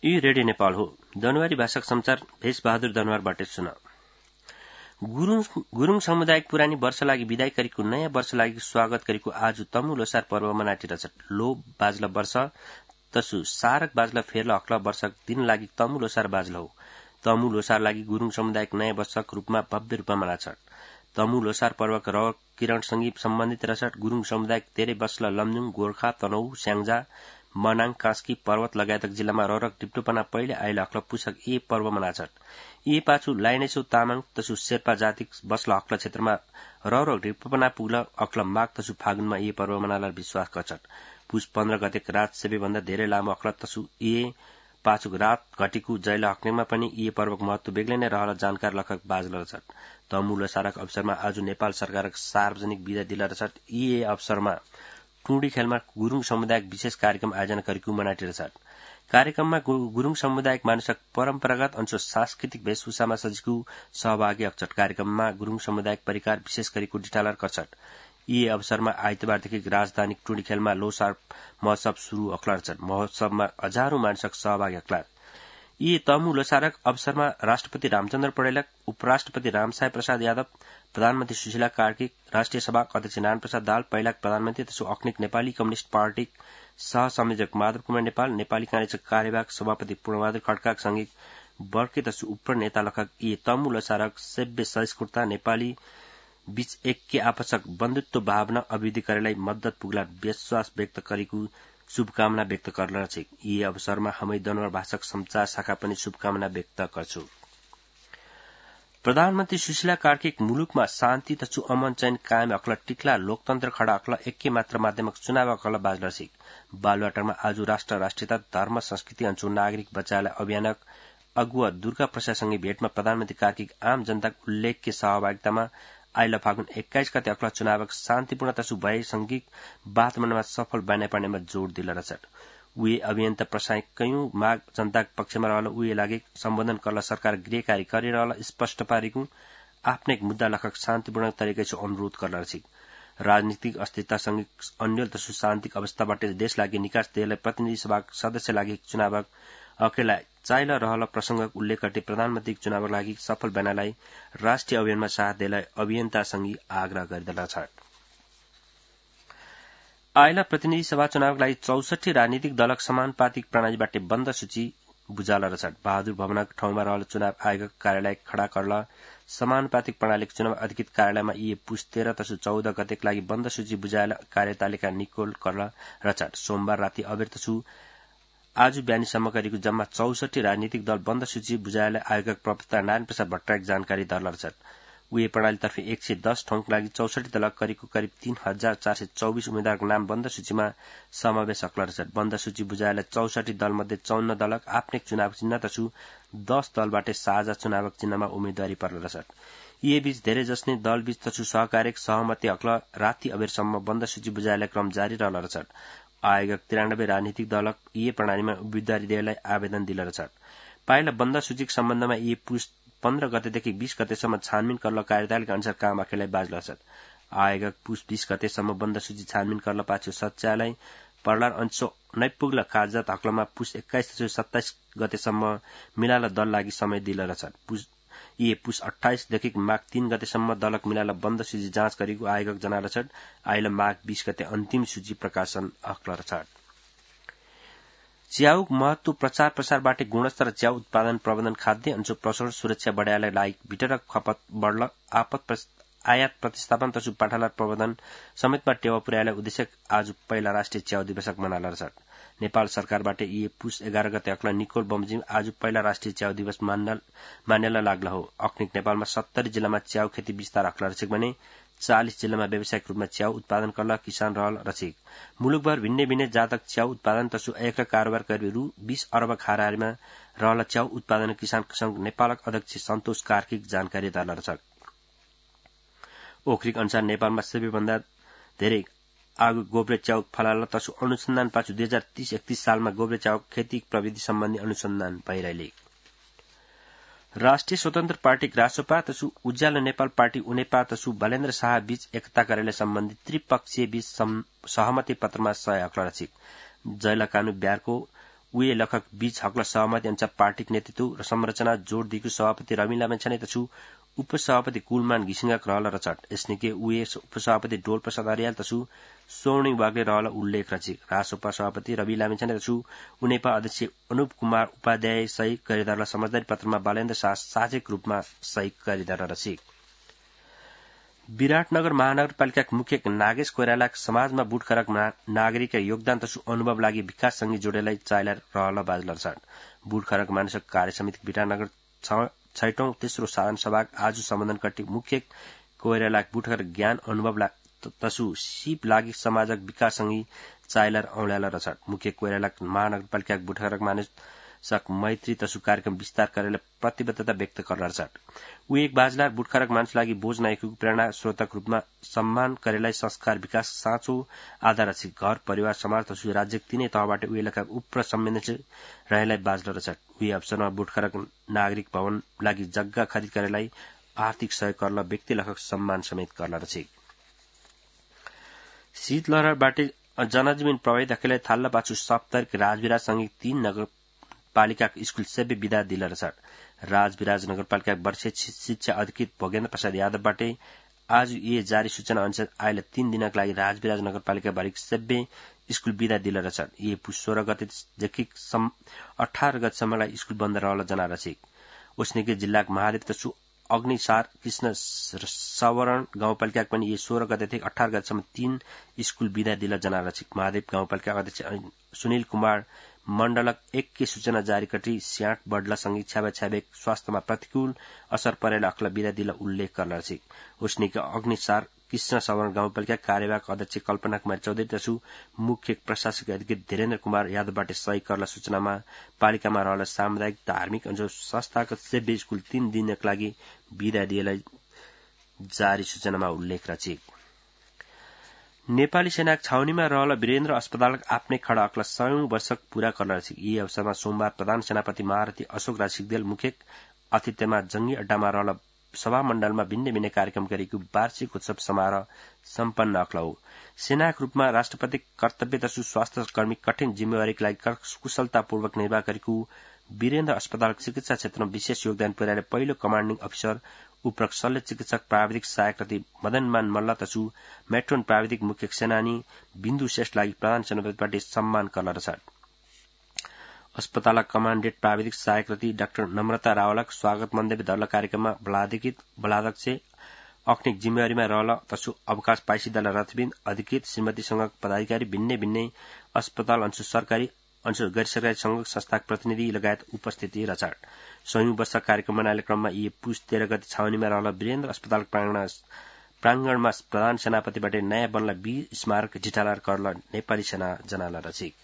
यी रेडियो नेपाल हो। जनवरी भाषाक समाचार भेषबहादुर दनवारबाट सुन। गुरुङ सामुदायिक पुरानी वर्ष लागि विदाई गरेको नयाँ वर्ष लागि स्वागत गरेको आज तमु लोसार पर्व मनाइरहेछ। लो बाजला वर्ष तसु सारक बाजला फेर्ला हक्ला वर्षक दिन लागि तमु लोसार बाजला हो। तमु लोसार लागि गुरुङ सामुदायिक नयाँ वर्षक रूपमा भव्य रूपमा मनाछ। तमु लोसार पर्वक र किरणसँगै सम्बन्धित रहेछ। गुरुङ सामुदायिक धेरै वर्षला लमजुङ, गोर्खा, तनहु, स्याङ्जा, मनाङ, कास्की, पर्वत लगायतक जिल्लामा ररक डिप्टोपना पहिले आइल हक्ल पुसक ए पर्व मनाछन्। ए पाछु लाइनेसो तामाङ तसु शेर्पा जाति बस्ला हक्ल क्षेत्रमा ररक डिप्टोपना पुग्ल हक्ल माघ तसु फागुनमा ए पर्व मनाला विश्वास गर्छन्। पुस 15 गतेक रात सबैभन्दा धेरै लामो हक्ल तसु ए पाछुक रात घटेको जैला हक्नेमा पनि ए पर्वको महत्व बेग्लै नै रहल जानकार लेखक बाजल रहेछन्। तमु लोसारक अवसरमा आज नेपाल सरकारक सार्वजनिक विदा दिला रहेछ। ए अवसरमा टुडी खेलमा गुरुङ समुदायक विशेष कार्यक्रम आयोजना गरेको मनाइरहेछ। कार्यक्रममा गुरुङ समुदायक मानिसक परम्परागत अनुसार सांस्कृतिक वेशभूषामा सजिएको सहभागी अक्षट। कार्यक्रममा गुरुङ समुदायक परिकार विशेष गरेको डिटालर कछट। यी अवसरमा आइतबारदेखि राजधानी टुडी खेलमा लोसार महोत्सव शुरू अख्लार्छन्। महोत्सवमा हजारौं मानिसक सहभागी अख्लार। यी तमु लोसारक अवसरमा राष्ट्रपति रामचन्द्र पौडेल, उपराष्ट्रपति रामसाई प्रसाद यादव, प्रधानमन्त्री सुशीला कार्की, राष्ट्रिय सभाका अध्यक्ष नारायण प्रसाद दाहाल, पहिलाक प्रधानमन्त्री तसु अख्निक नेपाली कम्युनिष्ट पार्टी सहसंयोजक माधव कुमार नेपाल, नेपाली कांग्रेसका कार्यवाहक सभापति पूर्णबहादुर खड्का सँगै बर्के तसु उप्र नेता लेखक यी तमु लोसारक सभ्य सहिष्णुता नेपाली बीच एकै आपसक बन्धुत्व भावना अभिवृद्धि गरेलाई मद्दत पुग्ला विश्वास व्यक्त गरेको शुभकामना व्यक्त गर्न छ। यी अवसरमा हामी दनवर भाषाक समाचार शाखा पनि शुभकामना व्यक्त गर्छु। प्रधानमन्त्री सुशीला कार्की मुलुकमा शान्ति तसु अमन चयन कायम अक्ल टिक्ला लोकतन्त्र खडा अक्ल एकै मात्र माध्यमक चुनाव अक्ल बाजल छ। बालुवाटारमा आज राष्ट्र राष्ट्रियता धर्म संस्कृति अंचु नागरिक बचाएलाई अभियानक अगुवा दुर्गा प्रसादसँगै भेटमा प्रधानमन्त्री कार्की आम जनताको उल्लेख्य सहभागितामा आइल फागुन 21 गते अक्ल चुनावक शान्तिपूर्ण तसु भए संघिक वातावरणमा सफल बनाइपर्नेमा जोड़ दिला रहेछ। उही अभियन्ता प्रसाई कयौं माग जनताको पक्षमा रहल उही लागि सम्बोधन करल सरकार गृह कार्य गरिरहल स्पष्ट पारेको आफ्नै मुद्दा लेखक शान्तिपूर्ण तरिकासे अनुरोध गर्न छ। राजनीतिक अस्थिरतासँगै अन्यल तसु शान्तिक अवस्थाबाट देश लागि निकास दिएलाई प्रतिनिधि सभाका सदस्य लागि चुनावक अकेलाई चाइल रहल प्रसंगक उल्लेख गर्दै प्रधानमन्त्री चुनावक लागि सफल बनालाई राष्ट्रिय अभियानमा साथ दिएलाई अभियन्तासँगै आग्रह गरिदिला छ। आइला प्रतिनिधि सभा चुनावका लागि 64 राजनीतिक दलक समानुपातिक प्रणालीबाट बन्द सूची बुझाला रहेछ। बहादुर भवनक ठाउँमा रहल चुनाव आयोग कार्यालय खडा करल समानुपातिक प्रणालीको चुनाव अधिकृत कार्यालयमा यी पुस 13 तसु 14 गतेका लागि बन्द सूची बुझाएला कार्यतालिका निकोल करल रहेछ। सोमबार राति अबेर तसु आज बिहानीसम्म गरेको जम्मा 64 राजनीतिक दल बन्द सूची बुझाएला आयोगक प्रवक्ता नारायण प्रसाद भट्टराईको जानकारी दर्ला रहेछ। उही प्रणालीतर्फ 110 ठाउँका लागि 64 दलक करिब 3424 उम्मेद्वारको नाम बन्द सूचीमा समावेश अक्ल रहेछ। बन्द सूची बुझाएला 64 दल मध्ये 54 दलक आफ्नै चुनाव चिन्ह तसु 10 दलबाट साझा चुनावक चिन्हमा उम्मेद्वारी पर्ल रहेछ। यी बीच धेरै जसने दल बीच तसु सहकार्यक सहमति अक्ल राति अबेरसम्म बन्द सूची बुझाएला क्रम जारी रहल रहेछ। आयोगक 93 राजनीतिक दलक यी प्रणालीमा उम्मेद्वारी दिएलाई आवेदन दिल रहेछ। पाइला बन्द सूचीको सम्बन्धमा यी पुस 15 गतेदेखि 20 गतेसम्म छानबिन करल कार्यतालिका अनुसार काम अकेलाई बाजल छ। आयोगक पुस 20 गतेसम्म बन्द सूची छानबिन करल पाछु सच्यालय पर्लार अंश नै पुग्ल कागजात हक्लमा पुस 21 तसु 27 गतेसम्म मिलाल दल लागि समय दिल रहेछ। पुस 28 देखि माघ 3 गतेसम्म दलक मिलाल बन्द सूची जाँच गरेको आयोगक जनाल छ। आइल माघ 20 गते अन्तिम सूची प्रकाशन अक्ल रहेछ। च्याउ महत्व प्रचार प्रसारबाट गुणस्तर च्याउ उत्पादन प्रबन्धन खाद्य अंश प्रसरण सुरक्षा बढाएलाई लागि भिटरक खपत बढ्ल आयात प्रतिस्थापन तसु पाठालार प्रबन्धन समेतमा टेवा पुर्याएलाई उद्देश्य आज पहिला राष्ट्रिय च्याउ दिवसक मनाल रहेछ। नेपाल सरकारबाट यी पुस 11 गते अक्ल निकोल बमोजिम आज पहिला राष्ट्रिय च्याउ दिवस मान्यला लाग्ला हो। अक्निक नेपालमा 70 जिल्लामा च्याउ खेती विस्तार अक्ल रहेछ भने 40 जिल्लामा व्यावसायिक रूपमा च्याउ उत्पादन करल किसान रहल रहेछ। मुलुकभर भिन्नै भिन्नै जातक च्याउ उत्पादन तसु एक कारोबार गरी रु 20 अर्ब खाराहारीमा रहल च्याउ उत्पादन किसान संघ नेपालक अध्यक्ष सन्तोष कार्कीक जानकारी दिला रहेछ। ओखरीक अनुसार नेपालमा सबैभन्दा धेरै आगो गोब्रे च्याउ फलाल तसु अनुसन्धान पाछु 2030-31 सालमा गोब्रे च्याउ खेती प्रविधि सम्बन्धी अनुसन्धान भइरहेले। राष्ट्रिय स्वतन्त्र पार्टी रासोपा तसु उज्यालो नेपाल पार्टी उनेपा तसु बलेन्द्र शाह बीच एकता कार्यालय सम्बन्धी त्रिपक्षीय बीच सहमति पत्रमा सही अक्ल रहेछ। जैला कानू बिहारको उए लखक बीच हकल सहमति अनुसार पार्टीक नेतृत्व र संरचना जोड़ दिएको सभापति रवि लामेछाने तसु उपसभापति कुलमान घिसिङक रहल रचट यसनिके उए उपसभापति डोल प्रसाद अर्याल तसु स्वर्णिङ वाग्ले रहल उल्लेख रची रासोपा सभापति रवि लामेछाने तसु उनेपा अध्यक्ष अनुप कुमार उपाध्याय सही गरिदारलाई समझदारी पत्रमा बालेन्द्र शाह साझेक रूपमा सही गरिदार रची विराटनगर महानगरपालिकाका मुख्य नागेश कोइरालाक समाजमा बुटखरक नागरिक योगदान तसु अनुभव लागि विकाससँगै जोडेलाई चाइला रहल बाजलर छन् बुटखरक मानिसक कार्य समिति विराटनगर 6औं तेस्रो साधारण सभा आज सम्बोधन कट्टी मुख्य कोइरालाक बुटखरक ज्ञान अनुभव तसु सिप लागि समाजक विकाससँगै चाइला औल्याल रछन् मुख्य कोइरालाक महानगरपालिकाका बुटखरक मानिसक मैत्री तसु कार्यक्रम विस्तार गरेर प्रतिबद्धता व्यक्त गर्न छन् ऊ एक बाजलार बुटखरक मानिस लागि बोझ नआएको प्रेरणा स्रोतक रूपमा सम्मान गरेलाई संस्कार विकास साँचो आधार अछि घर परिवार समाज तसु राज्यक तीनै तहबाट ऊ इलाका उप्र संवेदनशील रहेलाई बाजलर छन् उही अवसरमा बुटखरक नागरिक भवन लागि जग्गा खरिद गरेलाई आर्थिक सहयोग गर्न व्यक्ति लखक सम्मान समेत गर्न रहे शीतलहरबाट जनजीवन प्रभावित अकेलाई थाल्ला पाछु साप्ताहिक राजविराज सँगै 3 नगरपालिका स्कूल सेव्य विदा दिलर छन् राजविराज नगरपालिका वर्षीय शिक्षा अधिकृत भोगेन्द्र प्रसाद यादवबाट आज ये जारी सूचना अनुसार आइले 3 दिनका लागि राजविराज नगरपालिका भरिक सेव्य स्कूल विदा दिलर छन् ये 16 गतेदेखि 18 गतेसम्मलाई स्कूल बन्द रहल जनाएर छ उसनेकी जिल्लाको महादेव तसु अग्निसार कृष्ण सवरण गाउँपालिका पनि ये 16 गतेदेखि 18 गतेसम्म 3 स्कूल विदा दिल जनाएर छ महादेव गाउँपालिका अध्यक्ष सुनिल कुमार मण्डलक 1 की सूचना जारी कटी स्याट बढ्ला सँगै छ्याबे स्वास्थ्यमा प्रतिकूल असर परेला अखला विदा दिल उल्लेख गर्न छ उसनीका अग्निसार कृष्ण सवरण गाउँपालिका कार्यवाहक अध्यक्ष कल्पना कुमार चौधरी तसु मुख्य प्रशासक अधिकारी धीरेन्द्र कुमार यादवबाट सही करला सूचनामा पालिकामा रहल सामुदायिक धार्मिक अञ्चल संस्थागत सेव्य स्कूल 3 दिनका लागि विदा दिएलाई जारी सूचनामा उल्लेख रची नेपाली सेनाको छाउनीमा रहल वीरेन्द्र अस्पताल आफ्नै खडा अक्ला 100औं वर्षक पूरा गर्न छ यी अवसरमा सोमबार प्रधान सेनापति महारथी अशोक राज सिग्देल मुख्य अतिथिमा जंगी अड्डामा रहल सभा मण्डलमा भिन्न भिन्न कार्यक्रम गरेको वार्षिक उत्सव समारोह सम्पन्न अक्ला हो सेनाको रूपमा राष्ट्रपति कर्तव्य तसु स्वास्थ्य कर्मी कठिन जिम्मेवारीका लागि कुशलतापूर्वक निर्वाह गरेको वीरेन्द्र अस्पताल चिकित्सा क्षेत्रमा विशेष योगदान पुर्याएर पहिलो कमाण्डिङ अफिसर उपरक शल्य चिकित्सक प्राविधिक सहायक रति मदनमान मल्ल तसु मेट्रोन प्राविधिक मुख्य सेनानी बिन्दु श्रेष्ठ लागि प्रधान सेनापतिबाट सम्मान गर्न छ अस्पताल कमाण्डेन्ट प्राविधिक सहायक रति डाक्टर नम्रता रावलक स्वागत मन्तव्य धर्ल कार्यक्रममा बलाध्यक्ष अग्निक जिम्मेवारीमा रहल तसु अवकाश पाइसिदल रथबिन्द अधिकृत श्रीमतीसँग पदाधिकारी भिन्नै अस्पताल अंशु सरकारी अंशु गैर सरकारी संघ संस्थाका प्रतिनिधि लगायत उपस्थिति रछन् 100औं वर्ष कार्यक्रम मनाउने क्रममा यी पुष 13 गते छाउनीमा रहल वीरेन्द्र अस्पताल प्राङ्गणमा प्रधान सेनापतिबाट नयाँ बनला वीर स्मारक जिटालार करल नेपाली सेना जनाला रची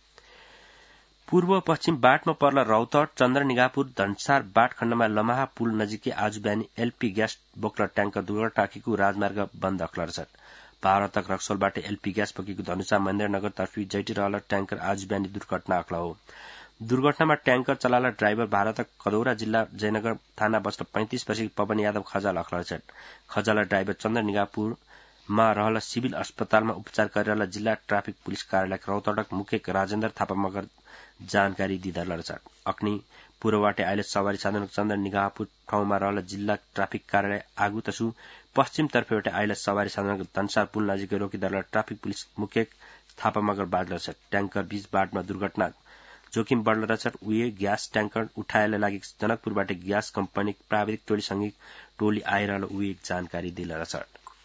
पूर्व पश्चिम बाटमा पर्ल रौतहट चन्द्रनिगापुर धनसार बाट खण्डमा लमाहा पुल नजिकै आज बिहानी एलपी ग्यास बोक्लर ट्याङ्कर दुर्घटनाको राजमार्ग बन्द अक्लर छ भारतक रक्सोलबाट एलपी ग्यास बोकेको धनुषा महेन्द्रनगर तर्फी जैटी रहल ट्याङ्कर आज बिहानी दुर्घटना अक्ला हो दुर्घटनामा ट्याङ्कर चलाला ड्राइभर भारतक कदौरा जिल्ला जयनगर थाना बस्न 35 वर्षीय पवन यादव खजाल अक्लर छन् खजाला ड्राइभर चन्द्रनिगापुरमा रहल सिभिल अस्पतालमा उपचार गरिरहल जिल्ला ट्राफिक पुलिस कार्यालय रौतहटक मुख्य राजेन्द्र थापा मगर जानकारी दिँदा छन् अग्नि पूर्वबाट आइले सवारी साधन चन्द्रनिगापुर ठाउँमा रहल जिल्ला ट्राफिक कार्यालय आगु तसु पश्चिम तर्फबाट आइले सवारी साधन धनसार पुल नजिकै रोकिदल ट्राफिक पुलिस मुख्य थापा मगर बाँड्दछ ट्याङ्कर बीच बाटमा दुर्घटना जोखिम बढ्न रहेछ उही ग्यास ट्याङ्कर उठाएर लागि जनकपुरबाट ग्यास कम्पनी प्राविधिक टोलीसँगै टोली आइरहल उही जानकारी दिल रहेछ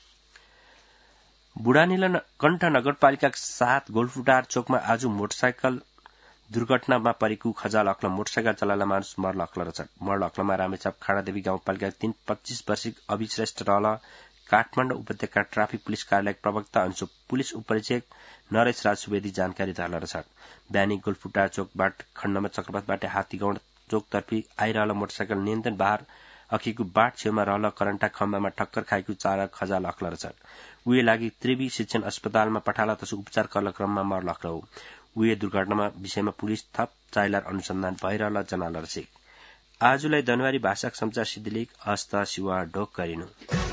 बुढानीला कण्ठ नगरपालिका 7 गोल्फुटार चोकमा आज मोटरसाइकल दुर्घटनामा परेको खजाल अक्ल मोटरसाइकल चलाला मानिस मर्ल अक्ल रहेछ मर्ल अक्लमा रामेछाप खाडादेवी गाउँपालिका 25 वर्षीय अभिश्रेष्ठ रहल काठमाडौँ उपत्यका ट्राफिक पुलिस कार्यालय प्रवक्ता अंशु पुलिस उपरीक्षक नरेश राज सुवेदी जानकारी दिएका छन् बिहानी गोल्फुटा चोकबाट खण्डमा चक्रपथबाट हात्तीगौड चोकतर्फी आइरहल मोटरसाइकल नियन्त्रण बाहर अखिको बाट छेउमा रहल करेन्टा खम्बामा ठक्कर खाएको चालक खजाल अक्ल छन् उही लागि त्रिवी शिक्षण अस्पतालमा पठाला तसु उपचार गर्न क्रममा मर्ल अक्ल हो उही दुर्घटनामा विषयमा पुलिस थप चाइलार अनुसन्धान भइरहल जनाल छ आजलाई जनवरी भाषाक समाचार सिद्धिलेख हस्त शिवा ढोक गरिनु